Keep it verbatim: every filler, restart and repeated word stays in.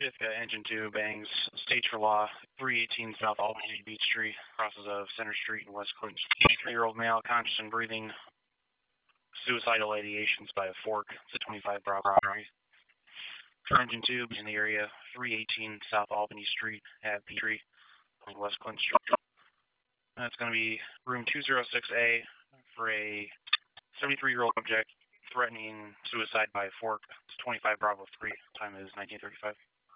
Fifth got engine two, bangs, stage for law, three eighteen South Albany Beach Street, crosses of Center Street and West Clinton. eighty-three-year-old male, conscious and breathing, suicidal ideations by a fork. It's a twenty-five Bravo robbery. For engine two, in the area, three eighteen South Albany Street at Beach Street, West Clinton Street. That's going to be room two oh six A for a seventy-three-year-old subject threatening suicide by a fork. It's twenty-five Bravo three. Time is nineteen thirty-five.